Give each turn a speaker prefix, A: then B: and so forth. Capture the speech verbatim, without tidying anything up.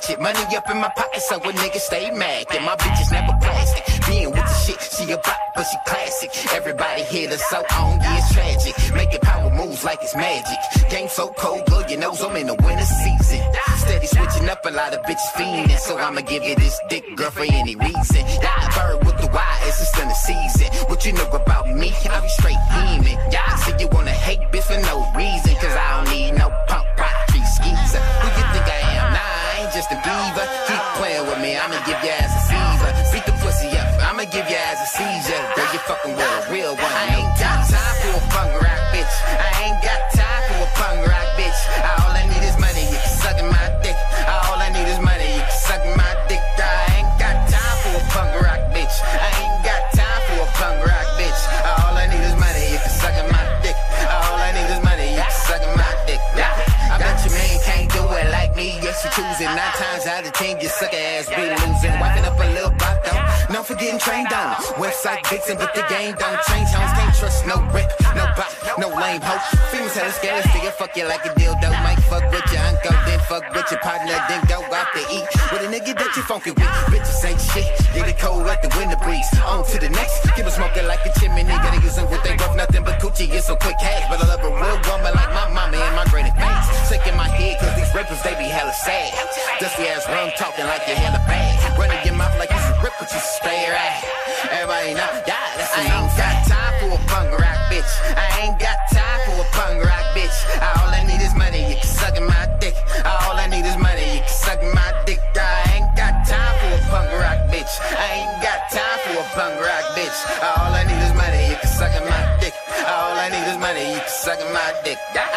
A: shit. Money up in my pocket, so a nigga stay mad. And my bitch is never plastic. Being with the shit, she a bop, but she classic. Everybody hit her so on, yeah, it's tragic. Making power moves like it's magic. Game so cold, blow your nose, I'm in the winter season. Steady switching up, a lot of bitches fiending. So I'ma give you this dick, girl, for any reason. Die bird with the wire, it's just in the season. What you know about me? I be straight beaming. Y'all say you wanna hate bitch for no reason. Cause I don't need no punk rock tree skeezer. Who you think I am? Nah, I ain't just a diva. Keep playing with me, I'ma give your ass a fever. Beat the pussy up, I'ma give your ass a seizure. Girl, you fucking with a real one. I ain't got time for a punk rock bitch. I ain't got time for a punk rock bitch. All I need is money, you can suck my dick. All I need is money, you can suck my dick. I ain't got time for a punk rock bitch. I ain't got time for a punk rock bitch. All I need is money, you can suck my dick. All I need is money, you can suck my dick. I bet your man can't do it like me. Yes, you choosing. Nine times out of ten, your sucker ass be losing. Wiping up a little block though. No forgetting trained on. Website vixen, but the game don't change. Homes can't trust no rip, no bop, no lame hoe. Females had a scale still fuck you like a dildo. Might fuck with your uncle, then fuck with your partner, then go out to eat with a nigga that you funky with. Bitches ain't shit, get it cold like the winter breeze. On to the next, keep it smoking like a chimney. Gotta use them with they rough, nothing but coochie. Get some quick cash, but I love a real woman like my mama and my granny face. Sick in my head, cause these rappers they be hella sad. Dusty ass rum talking like you hella bad. Running your mouth like you should rip, but you should spare at. Everybody know, yeah, that's I ain't got time for a punk rock bitch. I ain't got time for a punk rock bitch. All I need is money, you can suck my dick. All I need is money, you can suck my dick. I ain't got time for a punk rock bitch. I ain't got time for a punk rock bitch. All I need is money, you can suck my dick. All I need is money, you can suck my dick.